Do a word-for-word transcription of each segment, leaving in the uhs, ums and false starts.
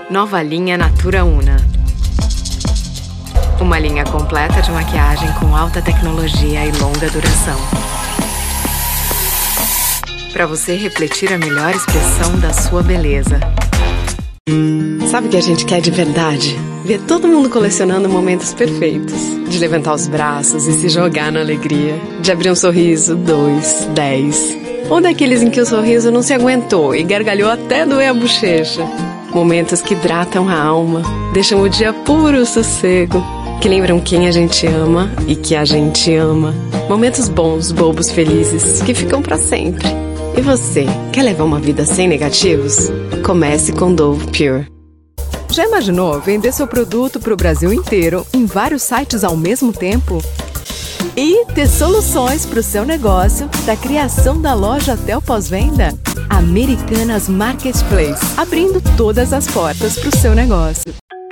Nova linha Natura Una. Uma linha completa de maquiagem com alta tecnologia e longa duração. Para você refletir a melhor expressão da sua beleza. Sabe o que a gente quer de verdade? Ver todo mundo colecionando momentos perfeitos. De levantar os braços e se jogar na alegria. De abrir um sorriso, dois, dez. Ou daqueles em que o sorriso não se aguentou e gargalhou até doer a bochecha. Momentos que hidratam a alma, deixam o dia puro sossego, que lembram quem a gente ama e que a gente ama. Momentos bons, bobos, felizes, que ficam pra sempre. E você, quer levar uma vida sem negativos? Comece com Dove Pure. Já imaginou vender seu produto para o Brasil inteiro em vários sites ao mesmo tempo? E ter soluções para o seu negócio, da criação da loja até o pós-venda? Americanas Marketplace, abrindo todas as portas para o seu negócio.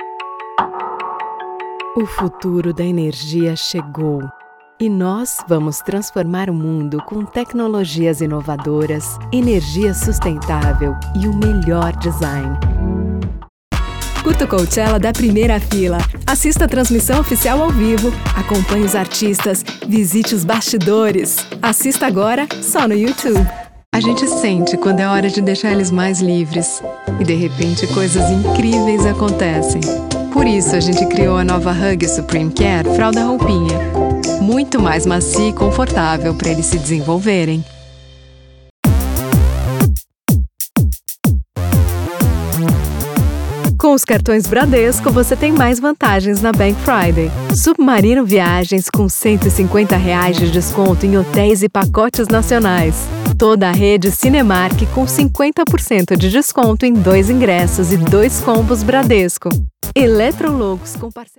O futuro da energia chegou. E nós vamos transformar o mundo com tecnologias inovadoras, energia sustentável e o melhor design. Curta o Coachella da primeira fila. Assista a transmissão oficial ao vivo. Acompanhe os artistas. Visite os bastidores. Assista agora só no YouTube. A gente sente quando é hora de deixar eles mais livres. E de repente coisas incríveis acontecem. Por isso a gente criou a nova Huggies Supreme Care Fralda Roupinha. Muito mais macia e confortável para eles se desenvolverem. Com os cartões Bradesco, você tem mais vantagens na Bank Friday. Submarino Viagens com cento e cinquenta reais de desconto em hotéis e pacotes nacionais. Toda a rede Cinemark com cinquenta por cento de desconto em dois ingressos e dois combos Bradesco. Eletrologos com parceria.